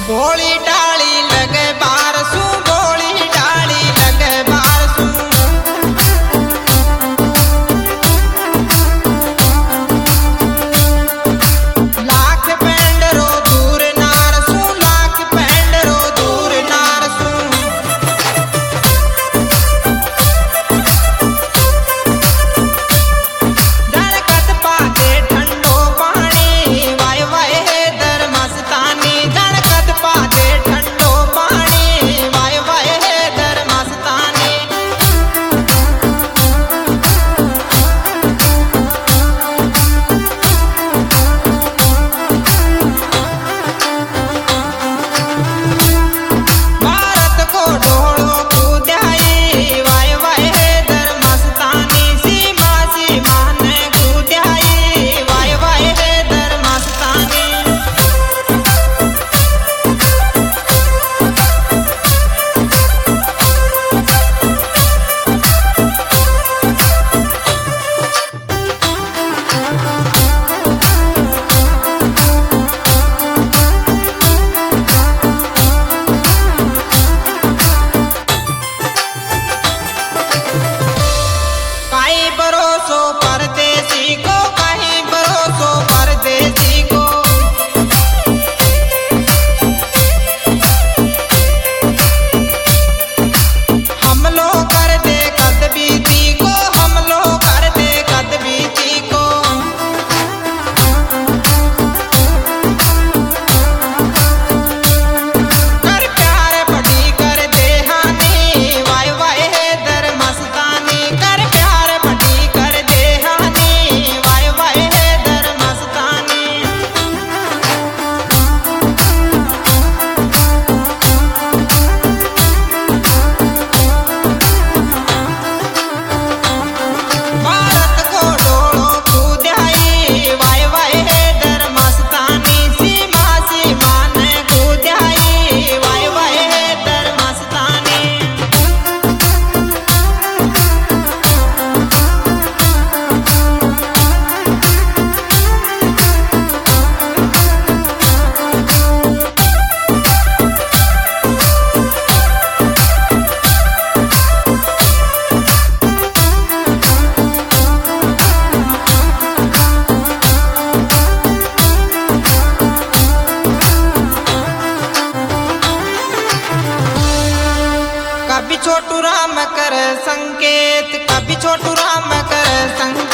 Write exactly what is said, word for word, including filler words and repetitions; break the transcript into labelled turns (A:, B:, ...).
A: भोली डाली लगे बारसू, भोली डाली लगे बारसू। लाख पेंडरो दूर नारसू, लाख पेंडरो दूर नारसू। धड़कत पाते ठंडो पानी, वाय वाय है दर मस्तानी। धड़कत पाते ठंडो पानी, वाय वाय है दर मस्तानी। भारत को ढोलो कूदाई, वाय वाय है दर मस्तानी। सीमा सीमा ने कूदाई, वाय वाय है दर मस्तानी। काई भरोसो परदेसी को, काई भरोसो परदेसी को। हमलो कर दे कद बीती को, हमलो कर दे कद बीती को। कर प्यार बड़ी कर दे हानि, वाय वाय है दर मस्तानी। कर प्यार बड़ी कर दे हानि, वाय वाय है दर मस्तानी। भारत को ढोलो कूदाई, वाय वाय है दर मस्तानी। सीमा सीमा ने कूदाई, वाय वाय है दर मस्तानी। कभी छोटू राम कर संकेत, कभी छोटू राम कर संकेत।